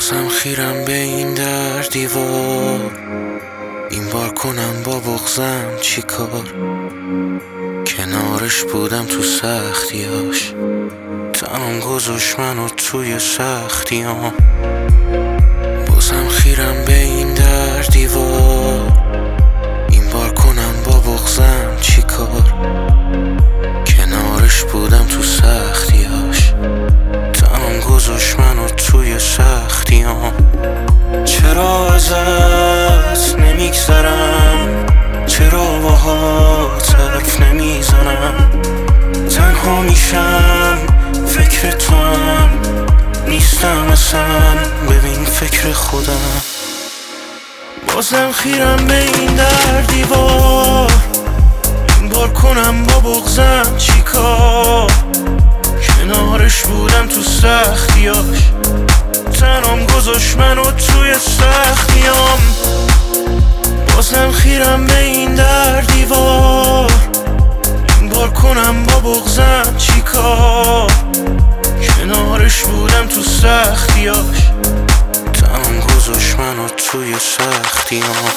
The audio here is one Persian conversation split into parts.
بازم خیرم به این در دیوار، این بار کنم با بغضم چی کار. کنارش بودم تو سختیاش، تنم گذاشت منو توی سختیام. بازم خیرم به این در دیوار، این بار کنم با بغضم چی کار. کنارش بودم تو سختیاش، تنم گذاشت منو توی سختیام. چرا ازت نمیگذرم، چرا باهات حرف نمیزنم. تنها میشم فکر تو هم نیستم اصلا، ببین فکر خودم. بازم خیرم به این در دیوار، این بار کنم با بغضم چی کار. کنارش بودم تو سختیاش، تنم گذاشت منو توی سختیام. بازم خیرم به این در دیوار، این بار کنم با بغضم چی کار. کنارش بودم تو سختیاش، تنم گذاشت منو توی سختیام.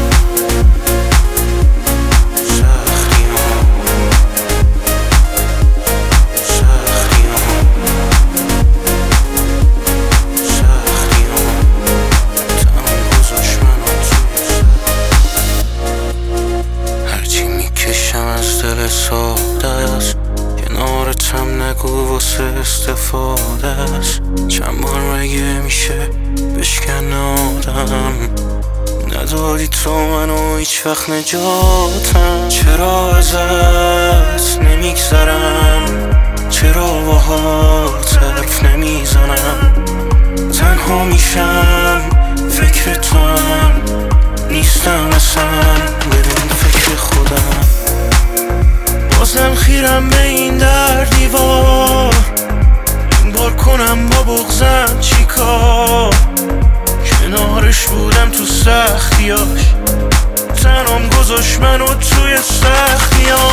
ساده است کنارتم، نگو واسه استفاده است. چند بار مگه میشه بشکن آدم، ندادی تو منو هیچ وقت نجاتم. چرا ازت نمیگذرم، چرا باهات حرف نمیزنم. تنها میشم فکر تو هم نیستم اصلا، ببین فکر خودم. بازم خیرم به این در دیوار، این بار کنم با بغضم چی کار. کنارش بودم تو سختیاش، تنم گذاشت منو توی سختیام.